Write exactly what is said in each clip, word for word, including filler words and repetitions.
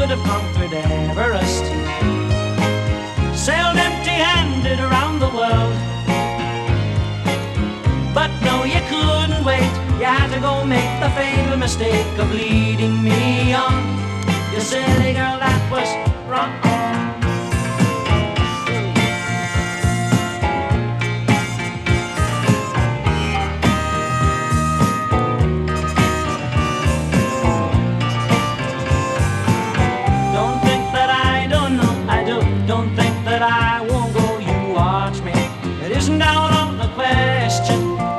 could have conquered Everest, sailed empty-handed around the world. But no, you couldn't wait. You had to go make the fatal mistake of leading me on. You silly girl, that was wrong. Don't think that I don't know, I do. Don't think that I won't go, you watch me. It isn't out of the question.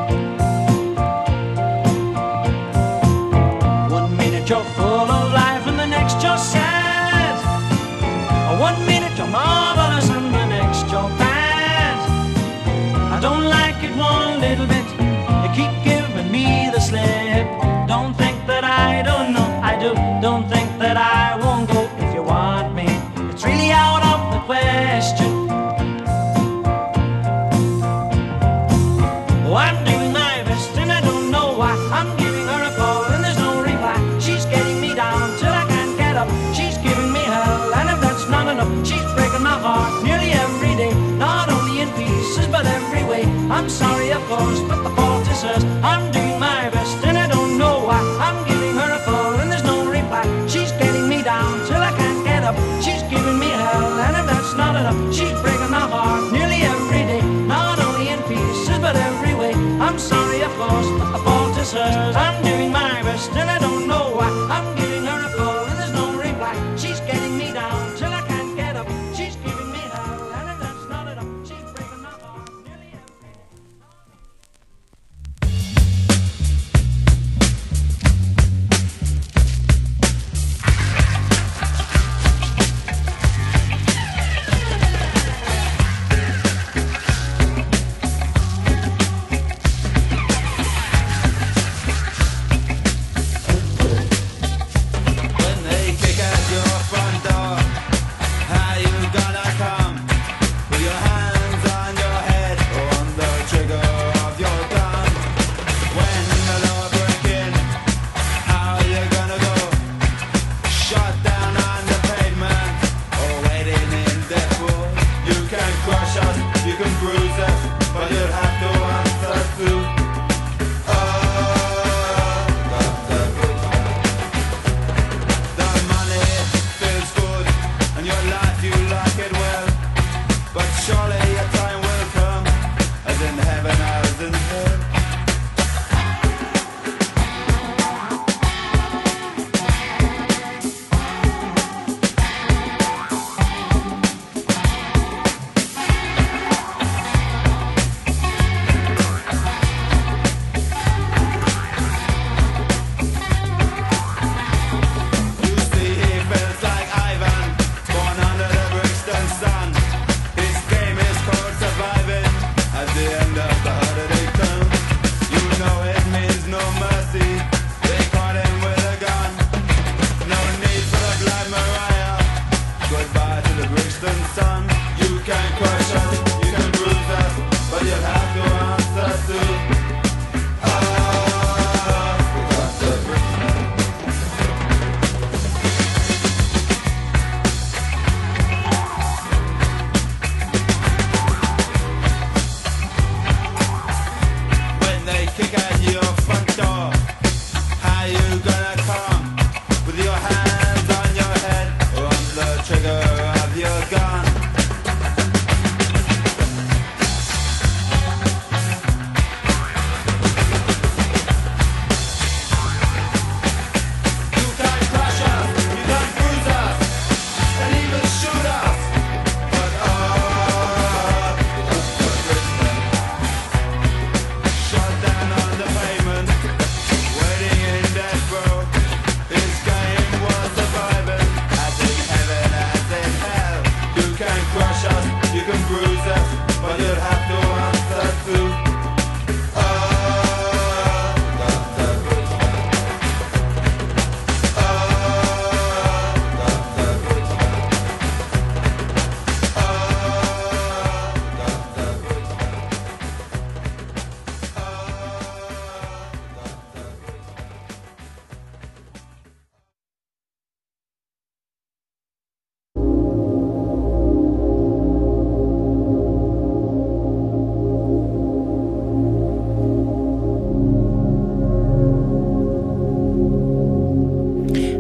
You're full of life and the next you're sad. One minute you're marvelous and the next you're bad. I don't like it one little bit. You keep giving me the slip. Don't think that I don't know, I do. Don't think that I won't go if you want me. It's really out of the question. Oh, I'm doing my best and I don't know why. I'm giving her a call and there's no reply. She's getting me down till I can't get up. She's giving me hell, and if that's not enough, she's breaking my heart nearly every day. Not only in pieces, but every way. I'm sorry, of course, but the fault is hers. I'm doing my best, and I don't know why. I'm giving her a call, and there's no reply. She's getting me down till I can't get up. She's giving me hell, and if that's not enough, she's breaking my heart nearly every day. Not only in pieces, but every way. I'm sorry, of course, but the fault is hers. I'm doing my best, and I don't know why. I'm giving her a call and there's no reply. She's getting me down till I can't get up. She's giving me hell, and if that's not enough, she's breaking my heart nearly every day.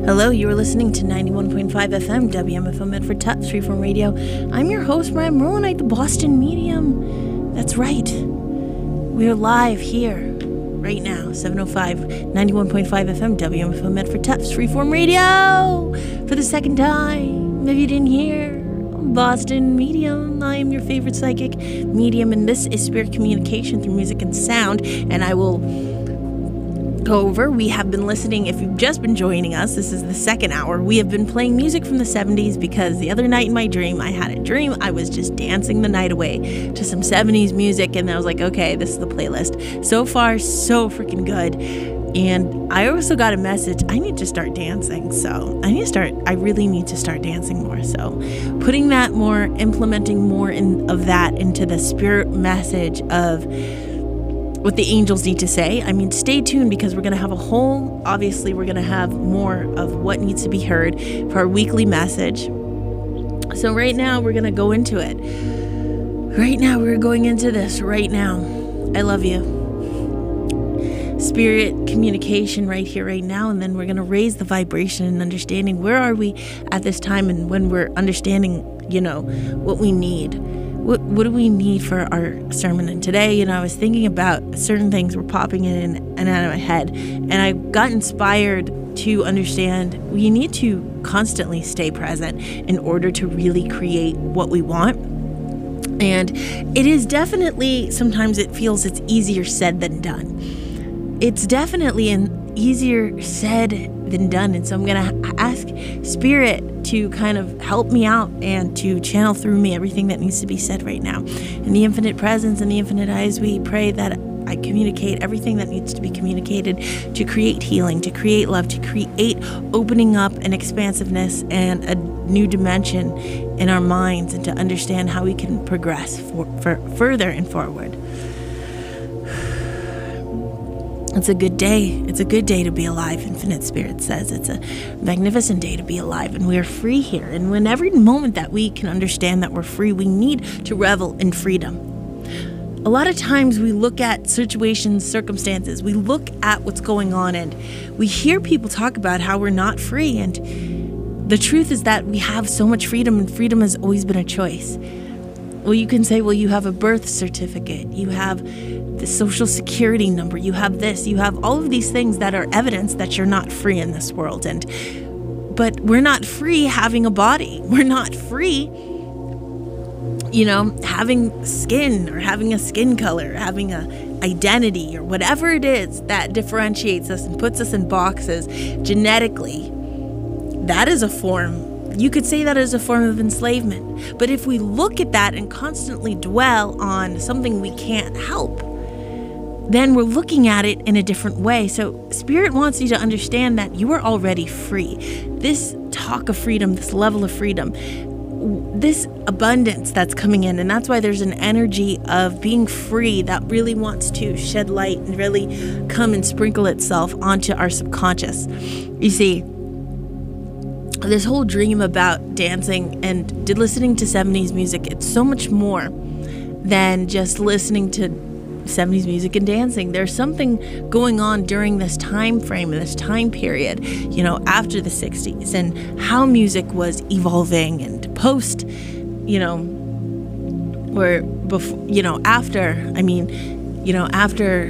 Hello, you are listening to ninety-one point five F M, W M F O Medford Tufts Freeform Radio. I'm your host, Mariah Merlinite, the Boston Medium. That's right. We're live here, right now, seven oh five, ninety-one point five F M, W M F O Medford Tufts Freeform Radio. For the second time, if you didn't hear, Boston Medium. I am your favorite psychic medium, and this is spirit communication through music and sound, and I will go over. We have been listening, if you've just been joining us, this is the second hour. We have been playing music from the seventies because the other night in my dream, I had a dream. I was just dancing the night away to some seventies music, and I was like, okay, this is the playlist. So far, so freaking good. And I also got a message, I need to start dancing. So I need to start, I really need to start dancing more. So putting that more, implementing more in, of that into the spirit message of what the angels need to say. I mean, stay tuned because we're going to have a whole, obviously we're going to have more of what needs to be heard for our weekly message. So right now we're going to go into it. Right now we're going into this right now. I love you. Spirit communication right here, right now. And then we're going to raise the vibration and understanding where are we at this time, and when we're understanding, you know, what we need. What what do we need for our sermon? And today, you know, I was thinking about certain things were popping in and out of my head, and I got inspired to understand we need to constantly stay present in order to really create what we want. And it is definitely, sometimes it feels it's easier said than done. It's definitely an easier said than done. And so I'm going to ask Spirit to kind of help me out and to channel through me everything that needs to be said right now. In the infinite presence and the infinite eyes, we pray that I communicate everything that needs to be communicated to create healing, to create love, to create opening up and expansiveness and a new dimension in our minds, and to understand how we can progress for, for further and forward. It's a good day. It's a good day to be alive. Infinite Spirit says it's a magnificent day to be alive, and we are free here. And when every moment that we can understand that we're free, we need to revel in freedom. A lot of times we look at situations, circumstances, we look at what's going on, and we hear people talk about how we're not free. And the truth is that we have so much freedom, and freedom has always been a choice. Well, you can say, well, you have a birth certificate, you have the social security number, you have this, you have all of these things that are evidence that you're not free in this world. And but we're not free having a body. We're not free, you know, having skin or having a skin color, having a identity or whatever it is that differentiates us and puts us in boxes genetically. That is a form. You could say that as a form of enslavement. But if we look at that and constantly dwell on something we can't help, then we're looking at it in a different way. So Spirit wants you to understand that you are already free. This talk of freedom, this level of freedom, this abundance that's coming in, and that's why there's an energy of being free that really wants to shed light and really come and sprinkle itself onto our subconscious. You see, this whole dream about dancing and did listening to seventies music, it's so much more than just listening to seventies music and dancing. There's something going on during this time frame and this time period, you know, after the sixties, and how music was evolving, and post, you know, or before, you know, after, I mean, you know, after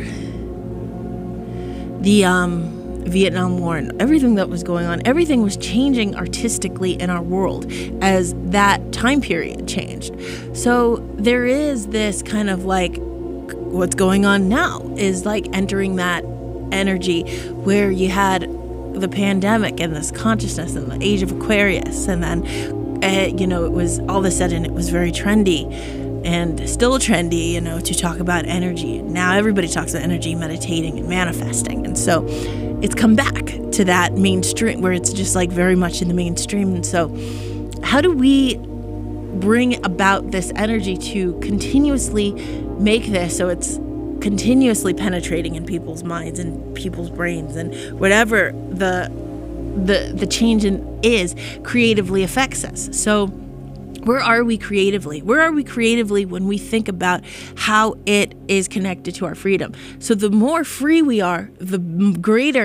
the um Vietnam War and everything that was going on, everything was changing artistically in our world as that time period changed. So there is this kind of like, what's going on now is like entering that energy where you had the pandemic and this consciousness and the age of Aquarius, and then uh, you know, it was all of a sudden it was very trendy and still trendy, you know, to talk about energy. Now everybody talks about energy, meditating and manifesting, and so it's come back to that mainstream where it's just like very much in the mainstream. And so how do we bring about this energy to continuously make this so it's continuously penetrating in people's minds and people's brains, and whatever the the the change in is creatively affects us. So where are we creatively? Where are we creatively when we think about how it is connected to our freedom? So the more free we are, the greater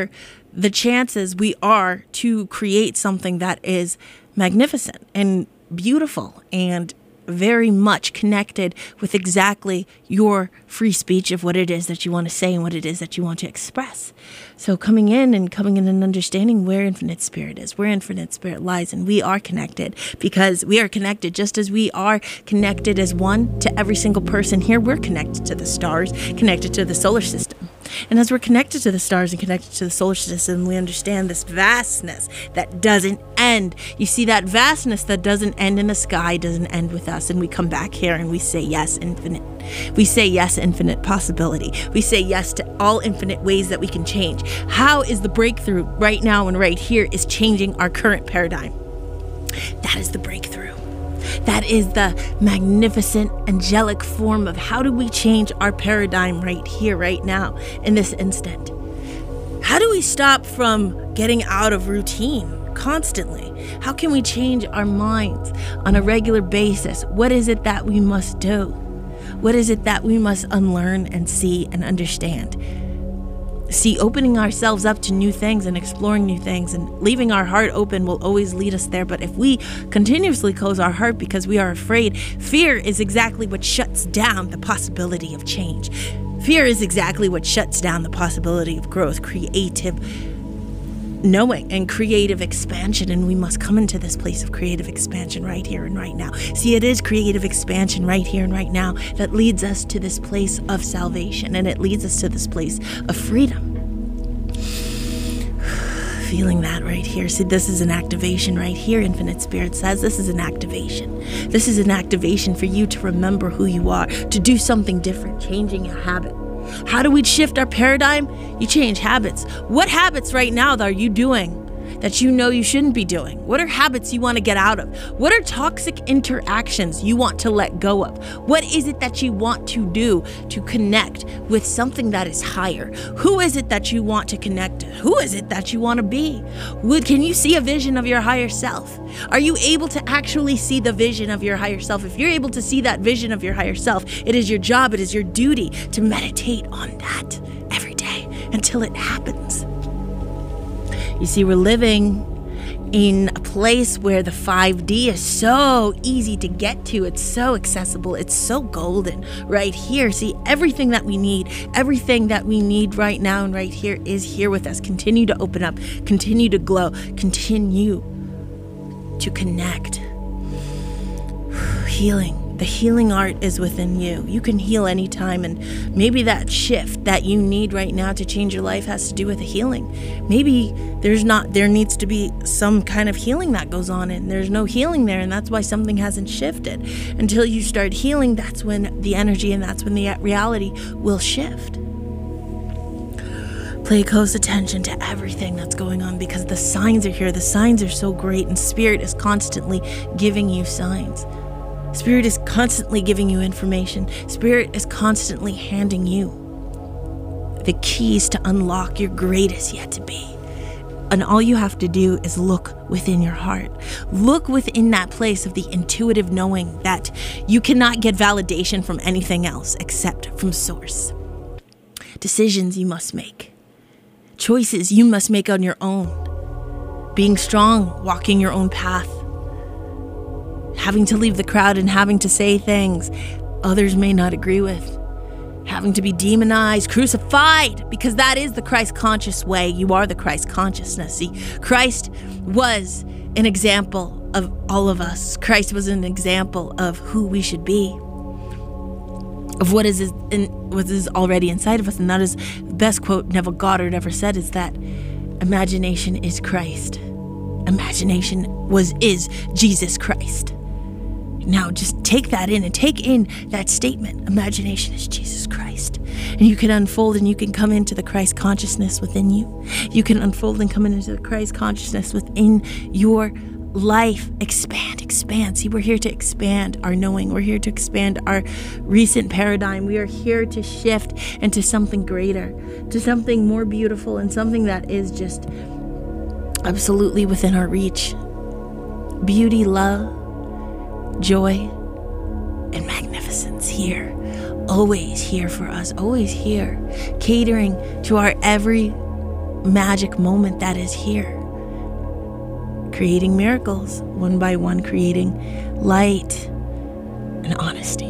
the chances we are to create something that is magnificent and beautiful and very much connected with exactly your free speech of what it is that you want to say and what it is that you want to express. So coming in and coming in and understanding where Infinite Spirit is, where Infinite Spirit lies, and we are connected because we are connected just as we are connected as one to every single person here. We're connected to the stars, connected to the solar system. And as we're connected to the stars and connected to the solar system, we understand this vastness that doesn't end. You see, that vastness that doesn't end in the sky doesn't end with us. And we come back here and we say, yes, infinite. We say, yes, infinite possibility. We say yes to all infinite ways that we can change. How is the breakthrough right now and right here is changing our current paradigm? That is the breakthrough. That is the magnificent, angelic form of how do we change our paradigm right here, right now, in this instant? How do we stop from getting out of routine constantly? How can we change our minds on a regular basis? What is it that we must do? What is it that we must unlearn and see and understand? See, opening ourselves up to new things and exploring new things and leaving our heart open will always lead us there. But if we continuously close our heart because we are afraid, fear is exactly what shuts down the possibility of change. Fear is exactly what shuts down the possibility of growth, creative knowing, and creative expansion. And we must come into this place of creative expansion right here and right now. See, it is creative expansion right here and right now that leads us to this place of salvation, and it leads us to this place of freedom. Feeling that right here. See, this is an activation right here. Infinite Spirit says this is an activation. This is an activation for you to remember who you are, to do something different, changing a habit. How do we shift our paradigm? You change habits. What habits right now are you doing that you know you shouldn't be doing? What are habits you want to get out of? What are toxic interactions you want to let go of? What is it that you want to do to connect with something that is higher? Who is it that you want to connect to? Who is it that you want to be? Can you see a vision of your higher self? Are you able to actually see the vision of your higher self? If you're able to see that vision of your higher self, it is your job, it is your duty to meditate on that every day until it happens. You see, we're living in a place where the five D is so easy to get to. It's so accessible. It's so golden right here. See, everything that we need, everything that we need right now and right here is here with us. Continue to open up, continue to glow, continue to connect. Healing. The healing art is within you. You can heal anytime, and maybe that shift that you need right now to change your life has to do with a healing. Maybe there's not, there needs to be some kind of healing that goes on, and there's no healing there, and that's why something hasn't shifted. Until you start healing, that's when the energy and that's when the reality will shift. Pay close attention to everything that's going on because the signs are here. The signs are so great, and Spirit is constantly giving you signs. Spirit is constantly giving you information. Spirit is constantly handing you the keys to unlock your greatest yet to be. And all you have to do is look within your heart. Look within that place of the intuitive knowing that you cannot get validation from anything else except from Source. Decisions you must make. Choices you must make on your own. Being strong, walking your own path. Having to leave the crowd and having to say things others may not agree with. Having to be demonized, crucified, because that is the Christ conscious way. You are the Christ consciousness. See, Christ was an example of all of us. Christ was an example of who we should be, of what is, in, what is already inside of us. And that is the best quote Neville Goddard ever said, is that imagination is Christ. Imagination was is Jesus Christ. Now just take that in and take in that statement. Imagination is Jesus Christ. And you can unfold and you can come into the Christ consciousness within you. You can unfold and come into the Christ consciousness within your life. Expand, expand. See, we're here to expand our knowing. We're here to expand our recent paradigm. We are here to shift into something greater, to something more beautiful, and something that is just absolutely within our reach. Beauty, love, joy, and magnificence here. Always here for us. Always here. Catering to our every magic moment that is here. Creating miracles, one by one, creating light and honesty.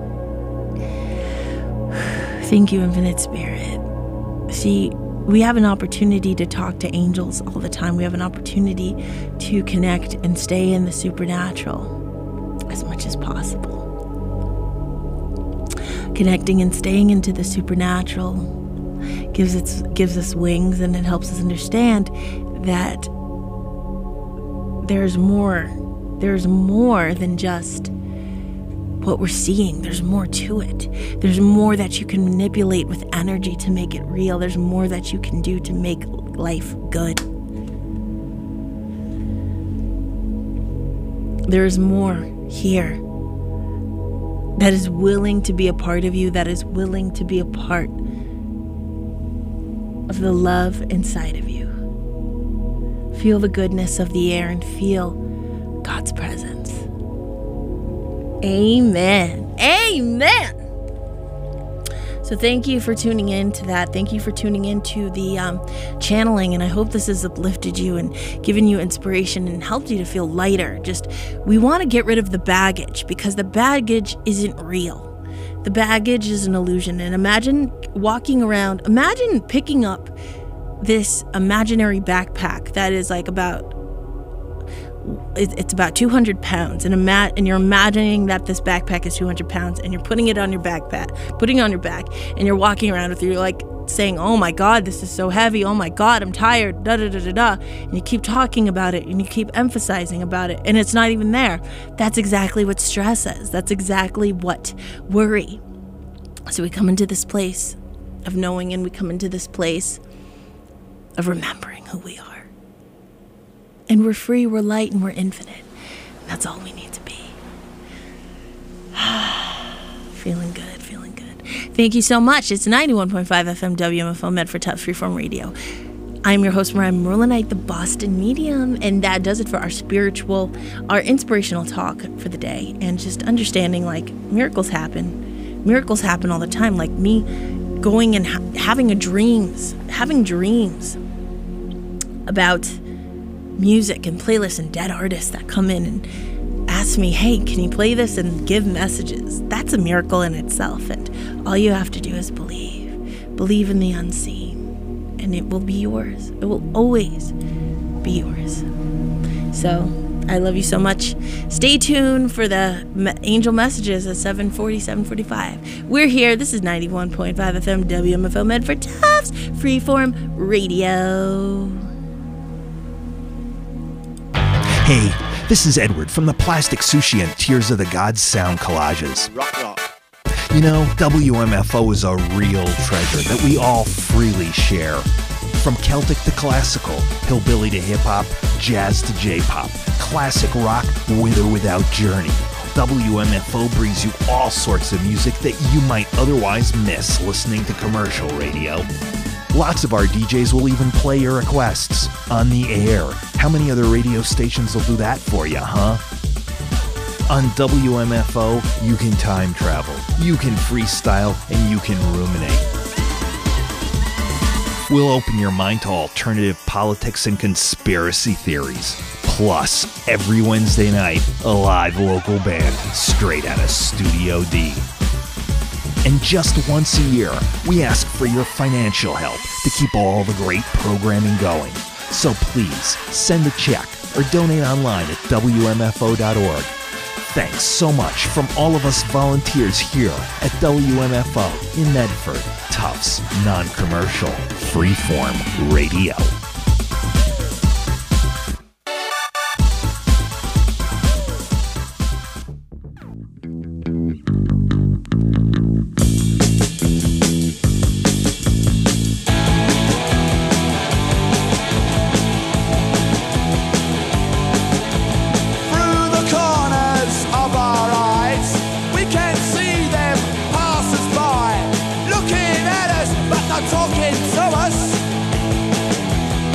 Thank you, Infinite Spirit. See, we have an opportunity to talk to angels all the time. We have an opportunity to connect and stay in the supernatural as much as possible. Connecting and staying into the supernatural gives us, gives us wings, and it helps us understand that there's more. There's more than just what we're seeing. There's more to it. There's more that you can manipulate with energy to make it real. There's more that you can do to make life good. There's more here that is willing to be a part of you, that is willing to be a part of the love inside of you. Feel the goodness of the air and feel God's presence. Amen. Amen. So thank you for tuning in to that. Thank you for tuning into the um, channeling, and I hope this has uplifted you and given you inspiration and helped you to feel lighter. Just, we want to get rid of the baggage, because the baggage isn't real. The baggage is an illusion. And imagine walking around, imagine picking up this imaginary backpack that is like about it's about two hundred pounds, and ima- and you're imagining that this backpack is two hundred pounds, and you're putting it on your backpack, putting it on your back, and you're walking around with it. You're like saying, oh my God, this is so heavy. Oh my God, I'm tired. Da da da da da. And you keep talking about it, and you keep emphasizing about it, and it's not even there. That's exactly what stress is. That's exactly what worry. So we come into this place of knowing, and we come into this place of remembering who we are. And we're free, we're light, and we're infinite. And that's all we need to be. Feeling good, feeling good. Thank you so much. It's ninety-one point five F M W M F O Med for Tufts Freeform Radio. I'm your host, Mariah Merlinite, the Boston Medium, and that does it for our spiritual, our inspirational talk for the day. And just understanding, like, miracles happen. Miracles happen all the time. Like me going and ha- having a dreams, having dreams about music and playlists and dead artists that come in and ask me, hey, can you play this, and give messages. That's a miracle in itself. And all you have to do is believe. Believe in the unseen, and it will be yours. It will always be yours. So I love you so much. Stay tuned for the me- angel messages at seven forty, seven forty-five. We're here. This is ninety-one point five F M W M F O Med for Tufts Freeform Radio. Hey, this is Edward from the Plastic Sushi and Tears of the Gods sound collages. Rock, rock. You know, W M F O is a real treasure that we all freely share. From Celtic to classical, hillbilly to hip-hop, jazz to J-pop, classic rock with or without Journey, W M F O brings you all sorts of music that you might otherwise miss listening to commercial radio. Lots of our D Js will even play your requests on the air. How many other radio stations will do that for you, huh? On W M F O, you can time travel, you can freestyle, and you can ruminate. We'll open your mind to alternative politics and conspiracy theories. Plus, every Wednesday night, a live local band straight out of Studio D. And just once a year, we ask for your financial help to keep all the great programming going. So please, send a check or donate online at W M F O dot org. Thanks so much from all of us volunteers here at W M F O in Medford, Tufts Non-Commercial Freeform Radio. Talking to us.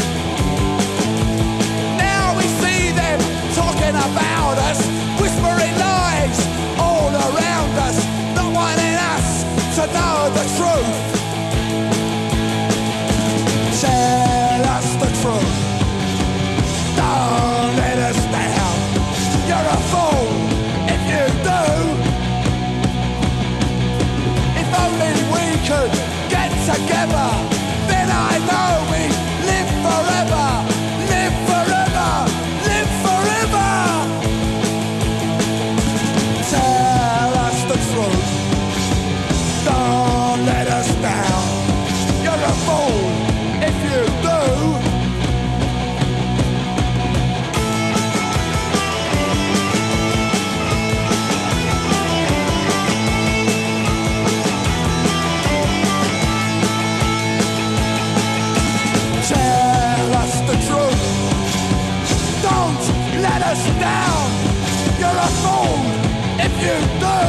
us down. You're a fool if you do.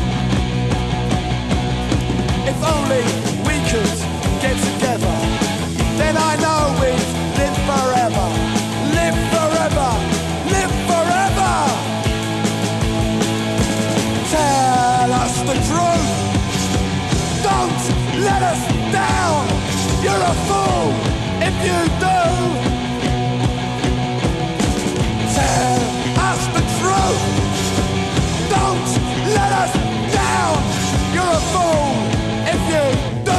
If only we could get together, then I know we'd live forever. Live forever, live forever. Tell us the truth. Don't let us down. You're a fool if you do. Tell us the truth. Don't let us down. You're a fool if you do.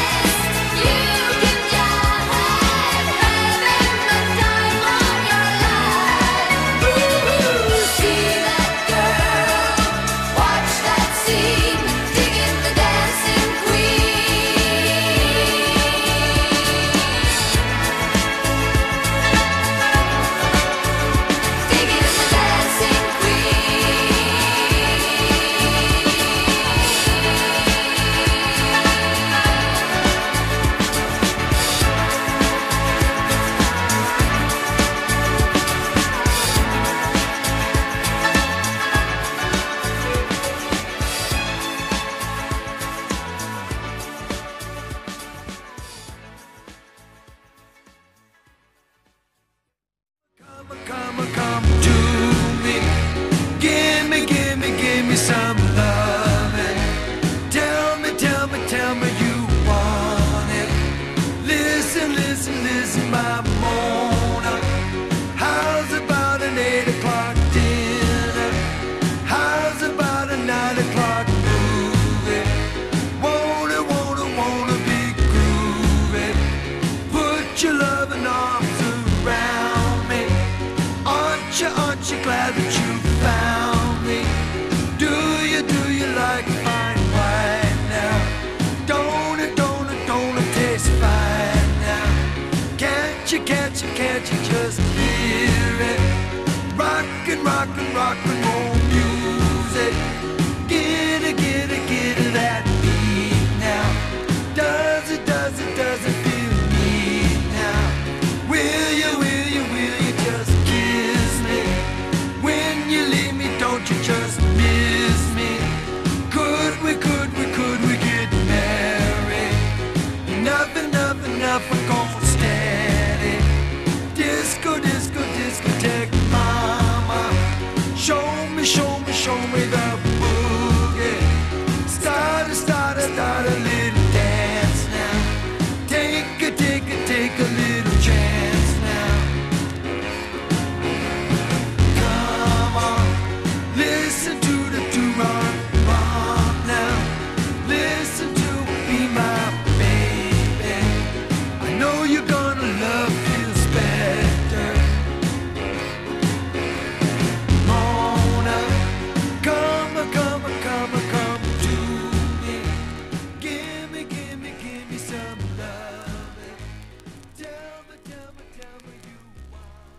Your life. can't you just hear it? Rockin', rockin', rockin' roll music. Get it, get it, get it, that beat now. Does it, does it, does it feel neat now? Will you, will you, will you just kiss me? When you leave me, don't you just miss me? Could we, could we, could we get married? Enough, enough, enough, we're gonna steady. Disco, disco, discotheque, mama. Show me, show me, show me the boogie. Start, start, start a little dance now. Take a, take a, take a little chance now. Come on, listen to the two-run bomb now. Listen to Be My Baby. I know you're gonna love feels better. Mona, come, come, come, come to me. Give me, give me, give me some love. Tell me, tell me, tell me you want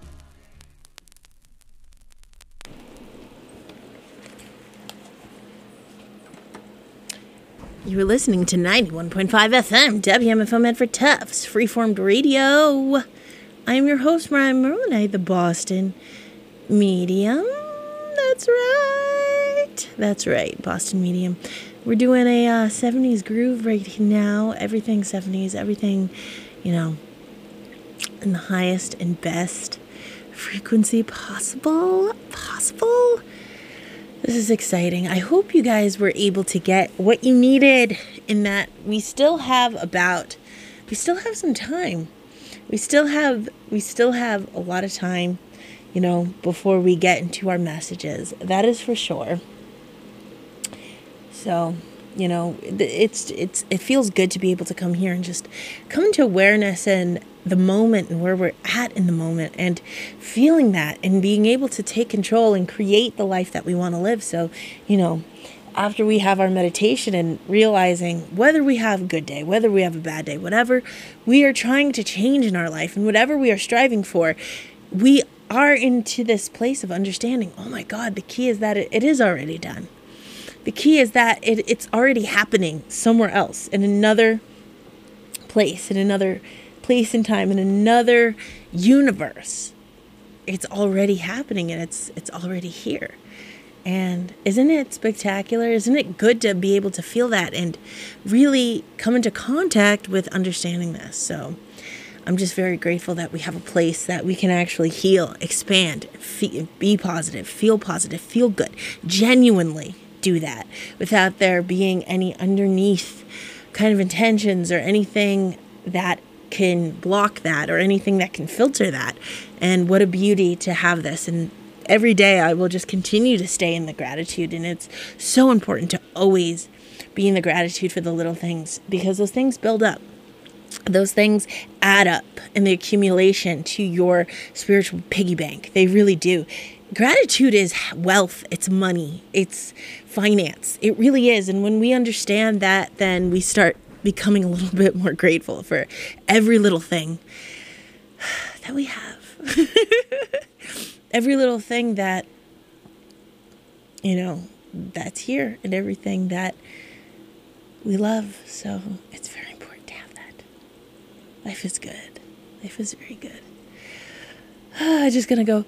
it. You were listening to ninety-one point five F M, W M F O Medford Tufts, Freeformed Radio. I am your host, Mariah Merlinite, the Boston Medium. That's right. That's right, Boston Medium. We're doing a uh, seventies groove right now. Everything seventies, everything, you know, in the highest and best frequency possible. Possible. This is exciting. I hope you guys were able to get what you needed, in that we still have about, we still have some time. We still have, we still have a lot of time, you know, before we get into our messages. That is for sure. So, you know, it's, it's, it feels good to be able to come here and just come to awareness and the moment and where we're at in the moment, and feeling that and being able to take control and create the life that we want to live. So, you know, after we have our meditation and realizing whether we have a good day, whether we have a bad day, whatever we are trying to change in our life and whatever we are striving for, we are into this place of understanding, oh my God, the key is that it, it is already done. The key is that it, it's already happening somewhere else, in another place, in another place and time, in another universe. It's already happening, and it's it's already here. And isn't it spectacular? Isn't it good to be able to feel that and really come into contact with understanding this? So I'm just very grateful that we have a place that we can actually heal, expand, fe- be positive, feel positive, feel good, genuinely do that without there being any underneath kind of intentions or anything that can block that or anything that can filter that. And what a beauty to have this. And every day I will just continue to stay in the gratitude. And it's so important to always be in the gratitude for the little things, because those things build up. Those things add up in the accumulation to your spiritual piggy bank. They really do. Gratitude is wealth. It's money. It's finance. It really is. And when we understand that, then we start becoming a little bit more grateful for every little thing that we have. Every little thing that, you know, that's here, and everything that we love. So it's very important to have that. Life is good. Life is very good. I'm just gonna go.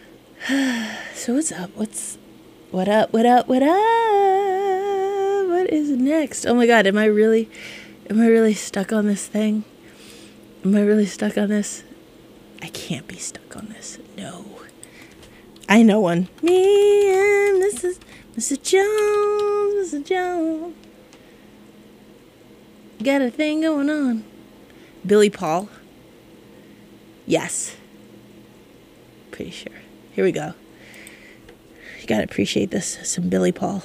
So what's up? What's what up? What up? What up? What is next? Oh my God, am I really am I really stuck on this thing? Am I really stuck on this? I can't be stuck on this. No. I know one. Me and Missus Missus Jones, Missus Jones. Got a thing going on. Billy Paul. Yes. Pretty sure. Here we go. You gotta appreciate this. Some Billy Paul.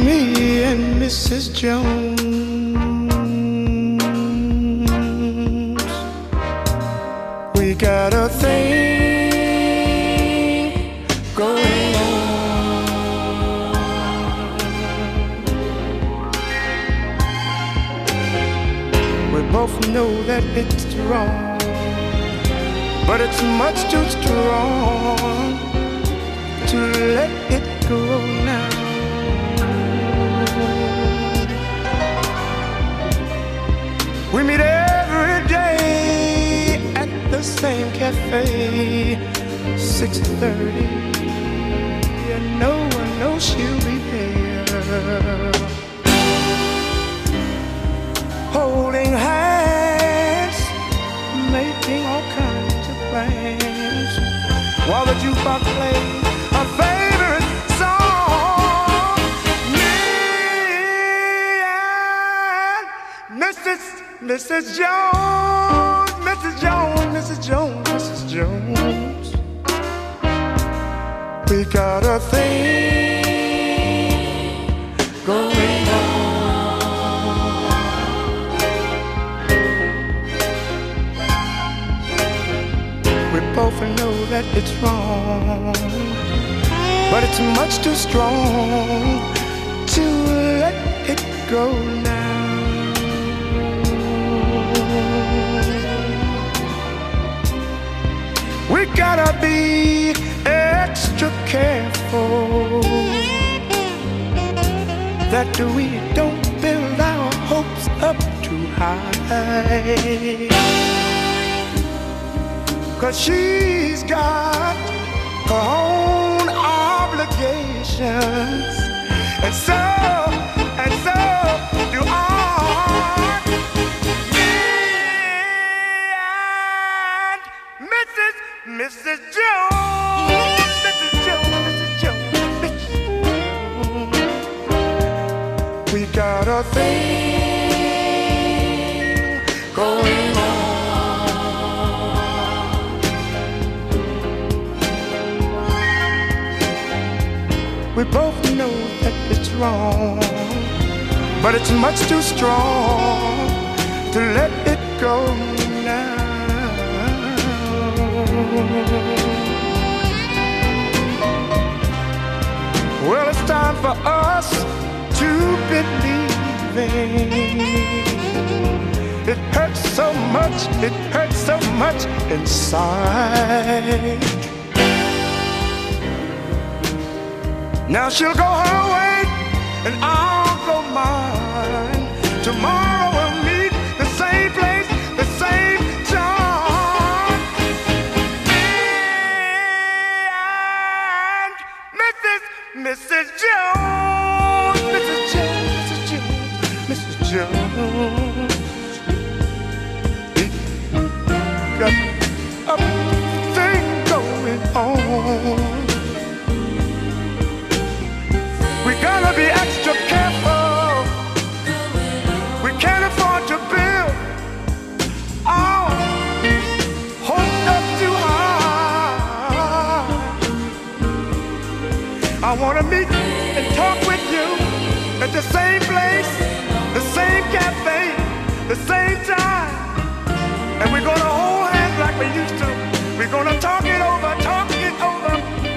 me and Missus Jones, we got a thing going on. We both know that it's wrong, but it's much too strong to let it go now. We meet every day at the same cafe, six thirty, and no one knows she'll be there. Holding hands, making all kinds of plans, while the jukebox plays a favorite song. Me and Missus Missus Jones, Missus Jones, Missus Jones, Missus Jones, we got a thing going on. We both know that it's wrong, but it's much too strong to let it go now. We gotta be extra careful that we don't build our hopes up too high, 'cause she's got her own obligations, and so, and so do I. Missus Jones, Missus Jones, Missus Jones, Missus Jones, we got a thing going on. We both know that it's wrong, but it's much too strong to let it go now. Well, it's time for us to believe. It hurts so much, it hurts so much inside. Now she'll go her way and I'll go mine. Tomorrow we'll meet the same place, the same time. And Missus Missus Jones, Missus Jones, Missus Jones, Missus Jones, we got a thing going on. We gotta be extra careful. We can't afford to build our hopes up too high. I wanna meet and talk with you at the same place, the same cafe, the same time. And we're gonna hold hands like we used to. We're gonna talk it over, talk it over.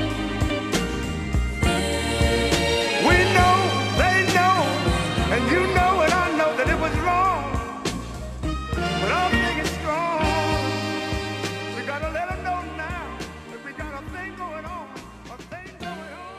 We know, they know, and you know and I know that it was wrong. But our thing is strong. We gotta let them know now that we got a thing going on, a thing going on.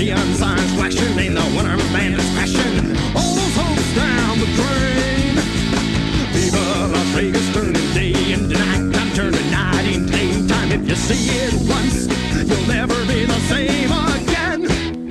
neon signs flashing, and the Wonderland band is crashing. All those hopes down the drain. Viva Las Vegas, turning day into night time, turning night into daytime. If you see it once, you'll never be the same again.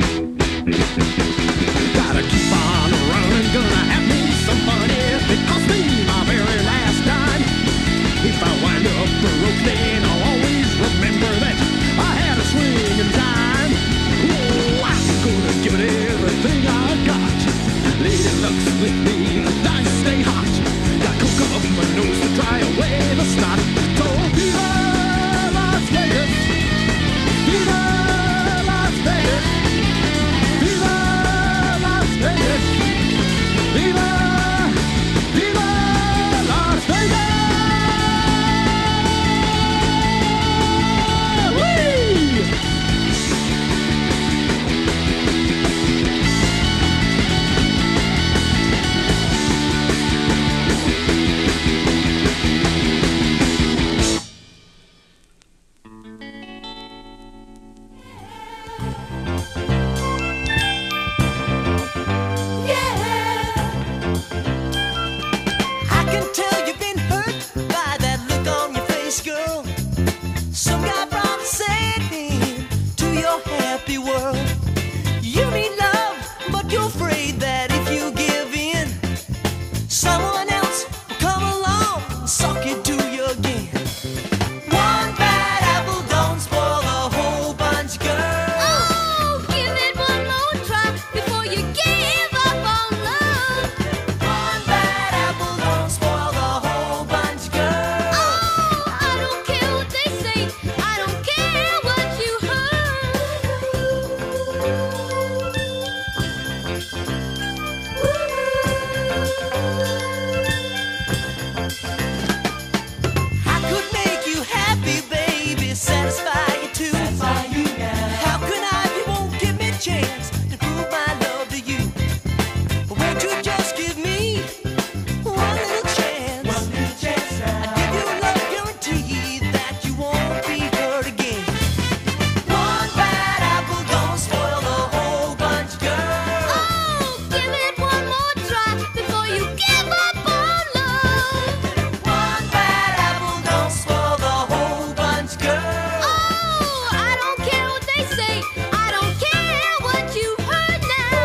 Gotta keep on running, gonna have me some fun if it costs me my very last dime. If I wind up broke, then I'll always remember that I had a swinging time. Oh, I'm gonna give it everything I got. Lady luck's with me, the dice stay hot. Got coke up my nose to dry away the snot. So viva Las Vegas, viva Las Vegas, viva Las Vegas, viva, viva Las Vegas. I can tell you've been hurt by that look on your face, girl. Some guy brought Satan to your happy world. You need love, but you're afraid that if you give in, someone else will come along and suck it to you again. One bad apple don't spoil the whole bunch, girl. Oh, give it one more try before you give up on love. One bad apple don't spoil the whole bunch, girl. Oh, I don't care what they say, I don't care what you I could make you happy, baby, satisfy you too. How can I if you won't give me a chance to prove my love to you? Won't you just give me one little chance? I'll give you a love guarantee that you won't be hurt again. One bad apple don't spoil the whole bunch, girl. Oh, give it one more try before you give up on love. One bad apple don't spoil the whole bunch, girl. Oh, I don't care what they say, I don't care what you heard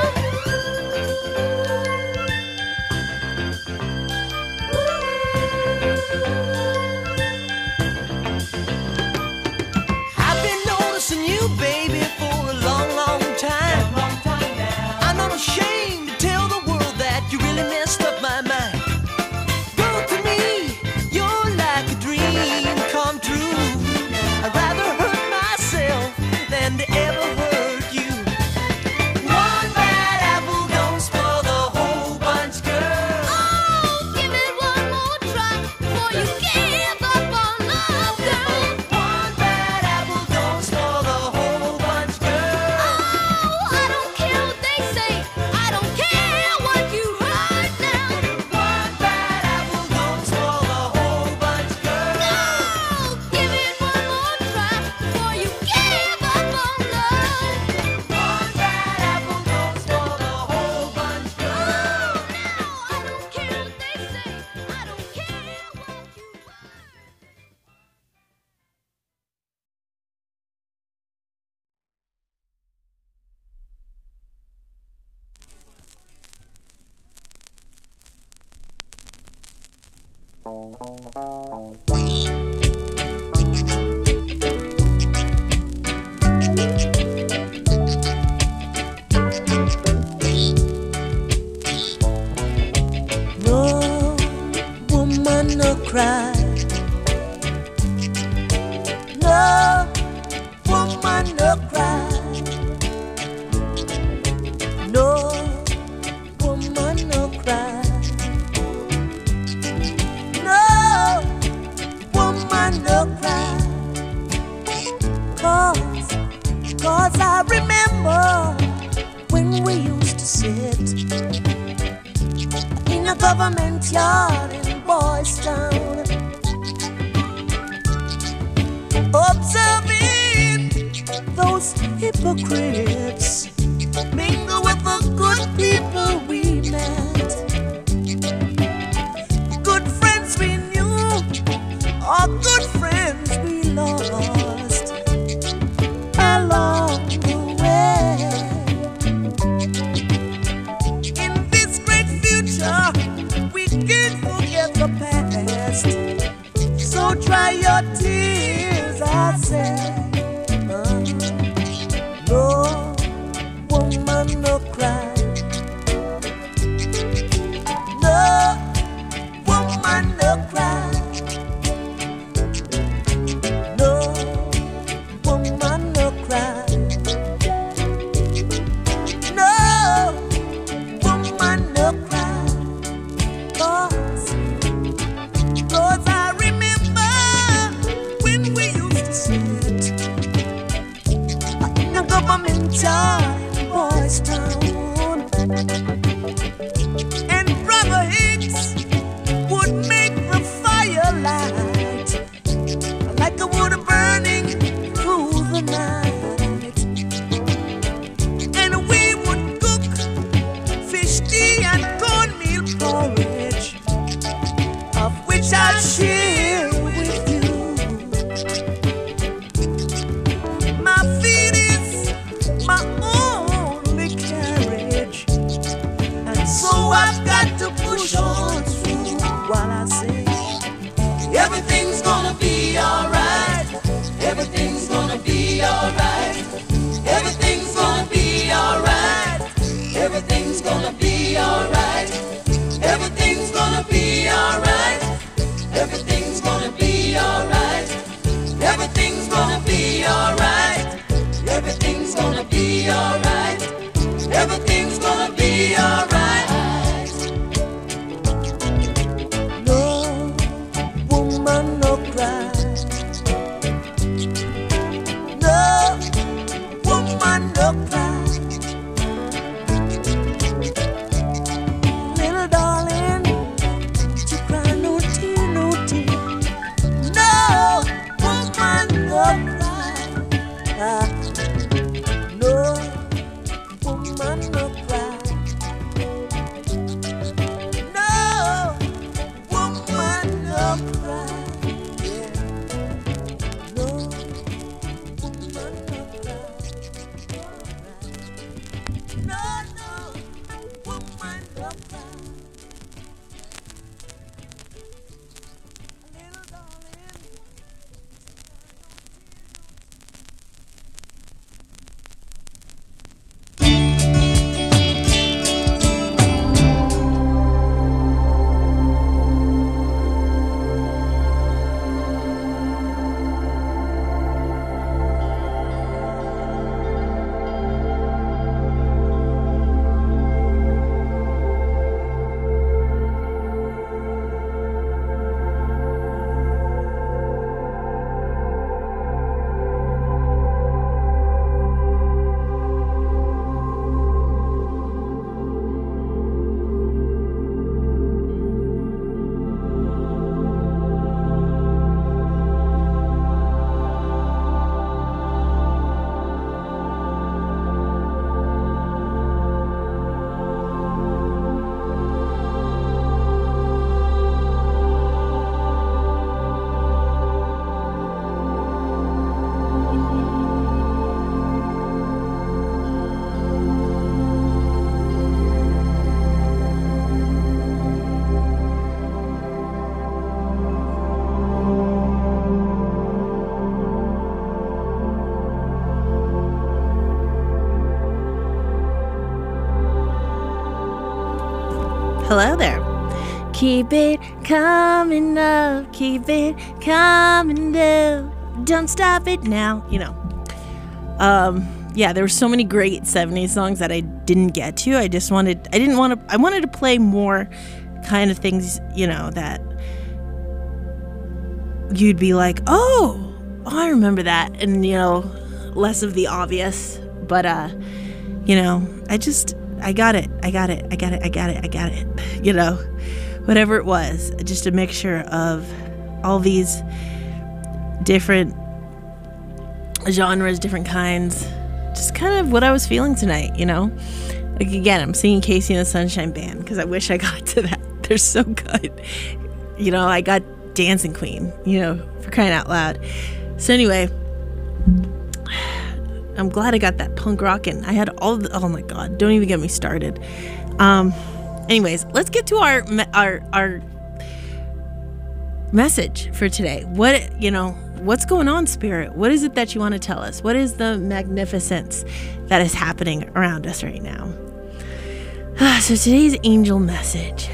I've been noticing you, baby, for a long, long time. I'm not ashamed to tell the world that you really messed up my mind. Girl, to me, you're like a dream come true. I'd rather hurt myself than to ever hurt you. One bad apple don't spoil the whole bunch, girl. Oh, give it one more try before you give up on love, girl. One bad apple don't spoil the whole bunch, girl. Oh, I don't care what they say, I don't care what you heard now. One bad apple don't spoil the whole bunch, girl. Oh, give it one more try before you give up on love. One bad apple don't spoil the whole bunch, girl. Now, I don't care what they say, I don't care what you heard. No woman no cry. No woman no cry. No woman no cry. No woman no cry. Cause, cause I remember when we used to sit in a government yard in Boys Town, observing those hypocrites cry. No woman no cry. No woman no cry. No woman no cry. Cause, cause I remember when we used to sit in a governmental boys town, and Brother Hicks would make the fire light like a wood burning through the night, and we would cook fish tea and cornmeal porridge, of which I'll share with you. My feet is my only carriage, and so I've got to push on through while I say everything's gonna be alright. Everything's gonna be alright. Everything's gonna be alright. Everything's gonna be alright. Everything's gonna be alright. Everything's gonna be alright. Everything's gonna be alright. Everything's gonna be alright. Everything's gonna be alright. No woman no cry. No woman no cry. Little darling, don't you cry no tear, no tear. No woman no cry. Ah, no woman no cry. No woman no cry. Yeah. No woman no cry. No, no woman no cry. Little darling. Hello there. Keep it coming up, keep it coming down. Don't stop it now. You know. Um, yeah, there were so many great seventies songs that I didn't get to. I just wanted, I didn't want to, I wanted to play more kind of things, you know, that you'd be like, oh, oh, I remember that. And, you know, less of the obvious. But, uh, you know, I just, I got it. I got it. I got it. I got it. I got it. You know, whatever it was, just a mixture of all these different genres, different kinds, just kind of what I was feeling tonight, you know? Like, again, I'm singing Casey and the Sunshine Band because I wish I got to that. They're so good. You know, I got Dancing Queen, you know, for crying out loud. So anyway, I'm glad I got that punk rock, and I had all the, oh my God, don't even get me started. Um, anyways, let's get to our, our, our message for today. What, you know, what's going on, Spirit? What is it that you want to tell us? What is the magnificence that is happening around us right now? So today's angel message.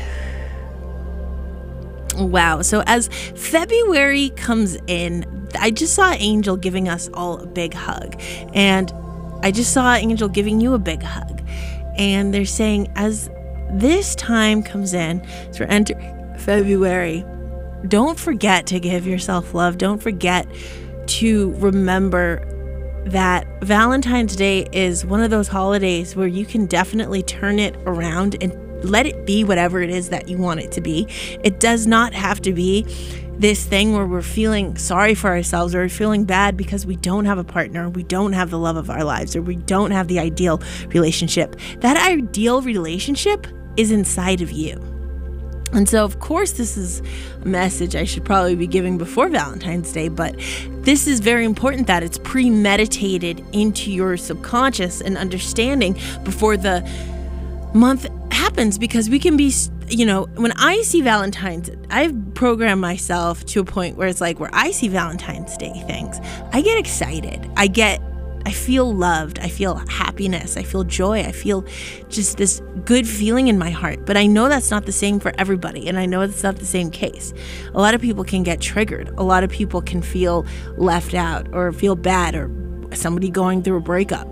Wow. So as February comes in, I just saw Angel giving us all a big hug. And I just saw Angel giving you a big hug. And they're saying as this time comes in, as we're entering February, don't forget to give yourself love. Don't forget to remember that Valentine's Day is one of those holidays where you can definitely turn it around and let it be whatever it is that you want it to be. It does not have to be this thing where we're feeling sorry for ourselves or feeling bad because we don't have a partner, we don't have the love of our lives, or we don't have the ideal relationship. That ideal relationship is inside of you. And so, of course, this is a message I should probably be giving before Valentine's Day, but this is very important that it's premeditated into your subconscious and understanding before the month happens, because we can be, you know, when I see Valentine's, I've programmed myself to a point where it's like where I see Valentine's Day things, I get excited. I get I feel loved. I feel happiness. I feel joy. I feel just this good feeling in my heart. But I know that's not the same for everybody. And I know it's not the same case. A lot of people can get triggered. A lot of people can feel left out or feel bad, or somebody going through a breakup.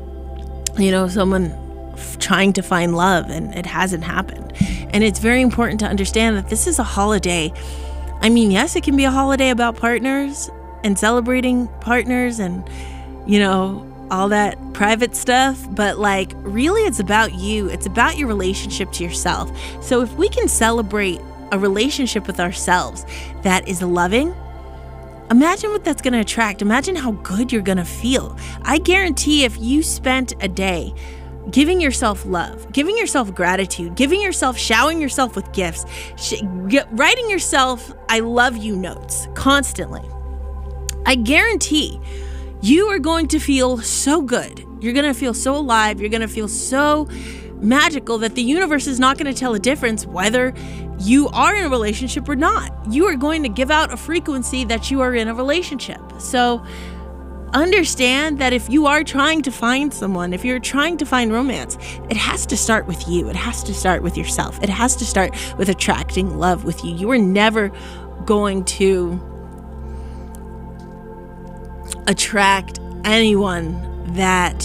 You know, someone f- trying to find love and it hasn't happened. And it's very important to understand that this is a holiday. I mean, yes, it can be a holiday about partners and celebrating partners and, you know, all that private stuff, but like really it's about you. It's about your relationship to yourself. So if we can celebrate a relationship with ourselves that is loving, imagine what that's going to attract. Imagine how good you're going to feel. I guarantee if you spent a day giving yourself love, giving yourself gratitude, giving yourself, showering yourself with gifts, sh- get, writing yourself I love you notes constantly, I guarantee you are going to feel so good. You're going to feel so alive. You're going to feel so magical that the universe is not going to tell a difference whether you are in a relationship or not. You are going to give out a frequency that you are in a relationship. So understand that if you are trying to find someone, if you're trying to find romance, it has to start with you. It has to start with yourself. It has to start with attracting love with you. You are never going to attract anyone that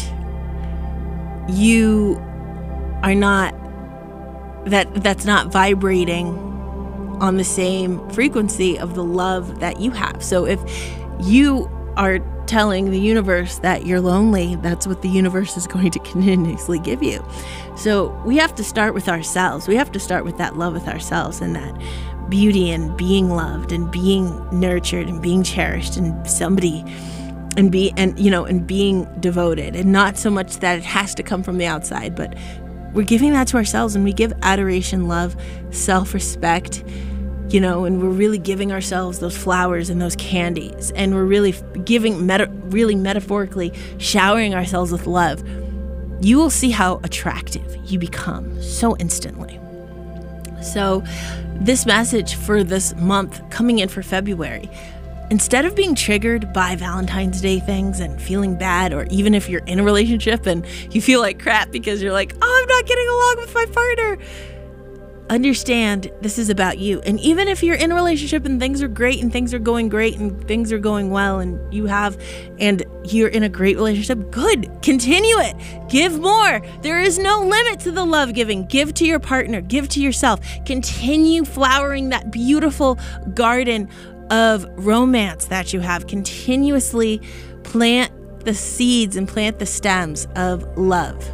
you are not that that's not vibrating on the same frequency of the love that you have. So if you are telling the universe that you're lonely, that's what the universe is going to continuously give you. So we have to start with ourselves. We have to start with that love with ourselves and that beauty and being loved and being nurtured and being cherished and somebody and be and you know and being devoted, and not so much that it has to come from the outside, but we're giving that to ourselves, and we give adoration, love, self-respect, you know, and we're really giving ourselves those flowers and those candies, and we're really giving meta- really metaphorically showering ourselves with love. You will see how attractive you become so instantly. So this message for this month coming in for February, instead of being triggered by Valentine's Day things and feeling bad, or even if you're in a relationship and you feel like crap because you're like, oh, I'm not getting along with my partner, understand this is about you. And even if you're in a relationship and things are great and things are going great and things are going well and you have, and you're in a great relationship, good, continue it. Give more. There is no limit to the love giving. Give to your partner, give to yourself. Continue flowering that beautiful garden of romance that you have. Continuously plant the seeds and plant the stems of love.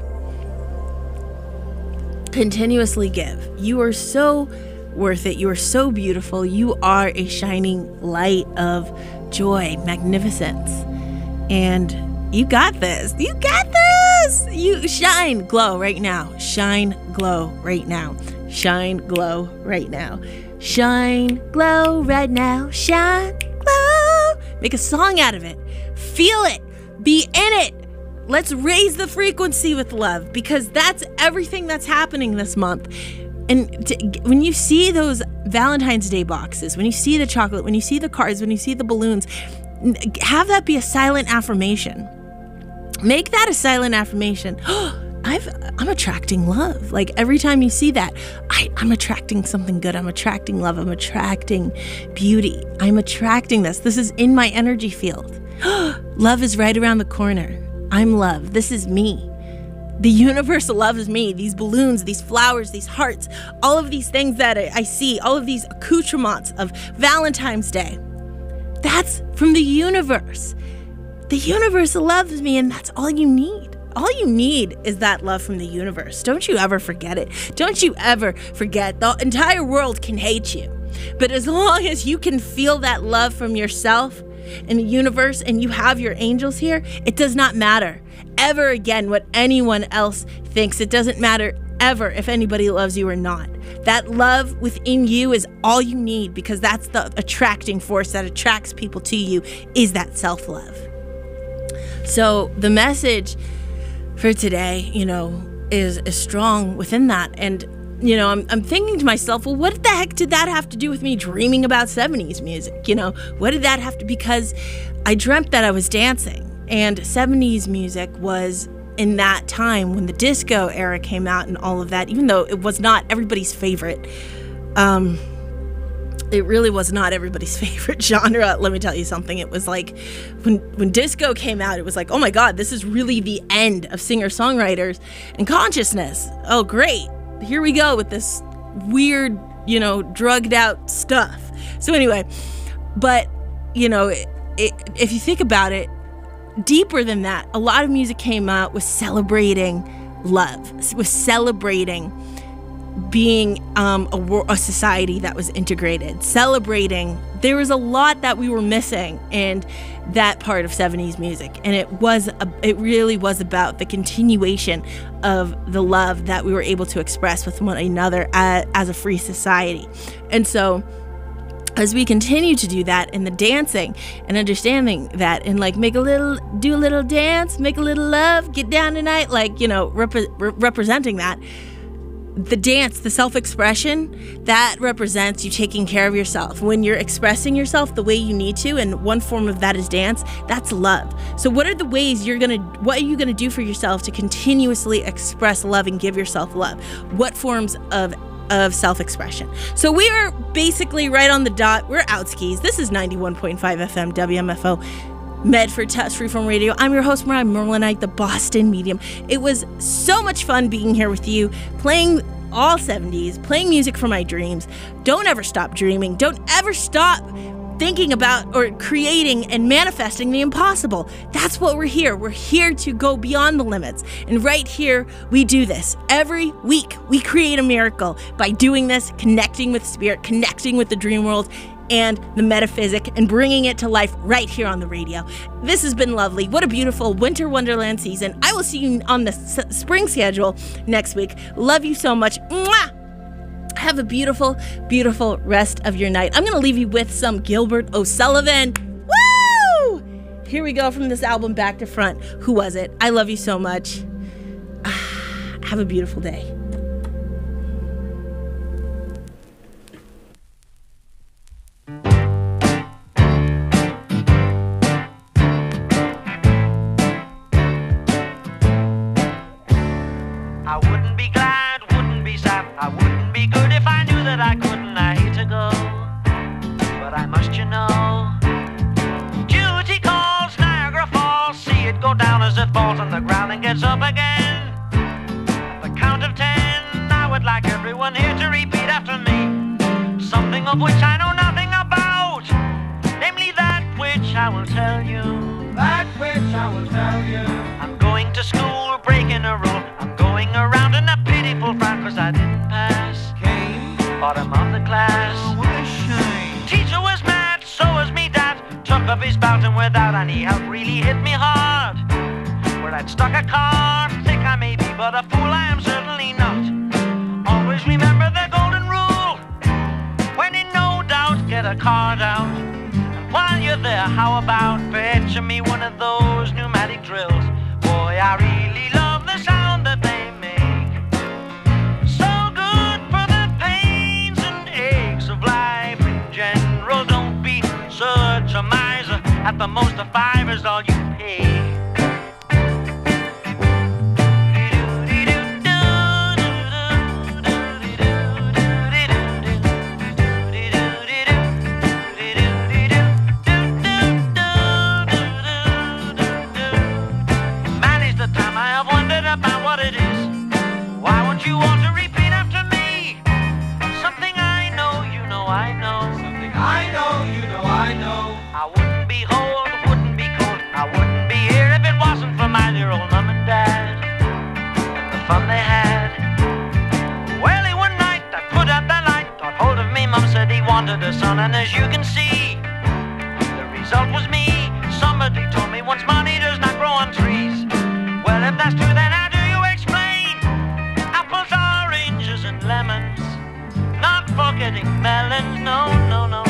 Continuously give. You are so worth it. You are so beautiful. You are a shining light of joy, magnificence. And you got this. You got this. You shine, glow right now. Shine, glow right now. Shine, glow right now. Shine, glow right now. Shine, glow. Make a song out of it. Feel it. Be in it. Let's raise the frequency with love, because that's everything that's happening this month. And to, when you see those Valentine's Day boxes, when you see the chocolate, when you see the cards, when you see the balloons, have that be a silent affirmation. Make that a silent affirmation. I've, I'm attracting love. Like every time you see that, I, I'm attracting something good. I'm attracting love. I'm attracting beauty. I'm attracting this. This is in my energy field. Love is right around the corner. I'm love. This is me. The universe loves me. These balloons, these flowers, these hearts, all of these things that I, I see, all of these accoutrements of Valentine's Day. That's from the universe. The universe loves me, and that's all you need. All you need is that love from the universe. Don't you ever forget it. Don't you ever forget. The entire world can hate you. But as long as you can feel that love from yourself and the universe, and you have your angels here, it does not matter ever again what anyone else thinks. It doesn't matter ever if anybody loves you or not. That love within you is all you need, because that's the attracting force that attracts people to you, is that self-love. So the message for today, you know, is, is strong within that. And, you know, I'm, I'm thinking to myself, well, what the heck did that have to do with me dreaming about seventies music? You know, what did that have to, because I dreamt that I was dancing, and seventies music was in that time when the disco era came out and all of that, even though it was not everybody's favorite. Um, it really was not everybody's favorite genre. Let me tell you something. It was like when when disco came out, it was like, oh my God, this is really the end of singer-songwriters and consciousness. Oh, great. Here we go with this weird, you know, drugged out stuff. So anyway, but, you know, it, it, if you think about it, deeper than that, a lot of music came out with celebrating love, with celebrating being um, a, wor- a society that was integrated, celebrating. There was a lot that we were missing in that part of seventies music, and it was a, it really was about the continuation of the love that we were able to express with one another as, as a free society. And so as we continue to do that in the dancing and understanding that, and like make a little, do a little dance, make a little love, get down tonight, like, you know, rep- re- representing that. The dance, the self-expression, that represents you taking care of yourself. When you're expressing yourself the way you need to, and one form of that is dance, that's love. So what are the ways you're going to, what are you going to do for yourself to continuously express love and give yourself love? What forms of of self-expression? So we are basically right on the dot. We're out skis. This is ninety-one point five F M W M F O. Medford Test Freeform Radio. I'm your host, Mariah Merlinite, the Boston Medium. It was so much fun being here with you, playing all seventies, playing music from my dreams. Don't ever stop dreaming. Don't ever stop thinking about or creating and manifesting the impossible. That's what we're here. We're here to go beyond the limits. And right here, we do this. Every week, we create a miracle by doing this, connecting with spirit, connecting with the dream world and the metaphysic, and bringing it to life right here on the radio. This has been lovely. What a beautiful winter wonderland season. I will see you on the s- spring schedule next week. Love you so much. Mwah! Have a beautiful, beautiful rest of your night. I'm going to leave you with some Gilbert O'Sullivan. Woo! Here we go from this album back to front. Who was it? I love you so much. Have a beautiful day. I wouldn't be glad, wouldn't be sad, I wouldn't be good if I knew that I couldn't. I hate to go, but I must, you know. Duty calls, Niagara Falls, see it go down as it falls on the ground and gets up again. At the count of ten, I would like everyone here to repeat after me something of which I know nothing about, namely that which I will tell you. That which I will tell you. I'm going to school, breaking a rule. I'm going around in a pitiful frown, cause I didn't pass. Came bottom of the class. Oh, what a shame. Teacher was mad, so was me dad. Took up his bout and without any help really hit me hard. Where I'd stuck a card, think I may be, but a fool I am certainly not. Always remember the golden rule. When in no doubt, get a card out. And while you're there, how about fetching me one of those pneumatic drills? Boy, I really love the sound that they make. So good for the pains and aches of life in general. Don't be such a miser. At the most, a five is all you pay. want you all to repeat after me. Something I know, you know I know. Something I know, you know I know. I wouldn't be old, wouldn't be cold. I wouldn't be here if it wasn't for my dear old mum and dad and the fun they had. Well, one night I put out the light, got hold of me. Mum said he wanted a son, and as you can see, the result was me. Somebody told me once money does not grow on trees. Well, if that's true, then how do you explain apples, oranges, and lemons? Not forgetting melons, no, no, no.